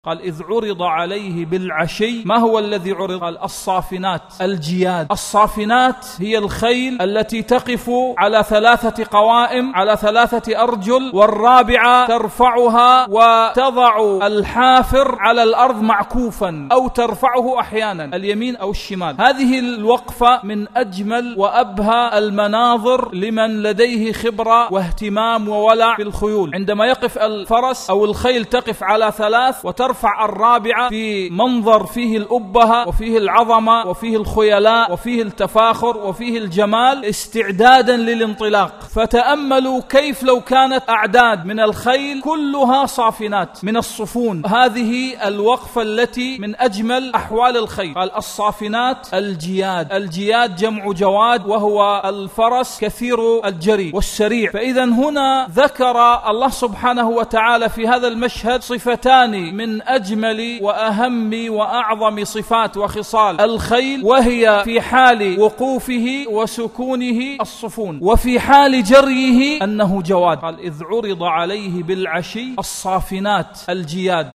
قال إذ عرض عليه بالعشي. ما هو الذي عرض؟ قال الصافنات الجياد. الصافنات هي الخيل التي تقف على 3 قوائم على 3 أرجل، والرابعة ترفعها وتضع الحافر على الأرض معكوفا أو ترفعه أحيانا اليمين أو الشمال. هذه الوقفة من أجمل وأبهى المناظر لمن لديه خبرة واهتمام وولع بالخيول. عندما يقف الفرس أو الخيل تقف على 3 وترفع الرابعة في منظر فيه الأبهة وفيه العظمة وفيه الخيلاء وفيه التفاخر وفيه الجمال استعدادا للانطلاق. فتأملوا كيف لو كانت أعداد من الخيل كلها صافنات من الصفون. هذه الوقفة التي من أجمل أحوال الخيل. قال الصافنات الجياد. الجياد جمع جواد وهو الفرس كثير الجري والسريع. فإذا هنا ذكر الله سبحانه وتعالى في هذا المشهد صفتان من أجمل وأهم وأعظم صفات وخصال الخيل، وهي في حال وقوفه وسكونه الصفون، وفي حال جريه أنه جواد. قال إذ عرض عليه بالعشي الصافنات الجياد.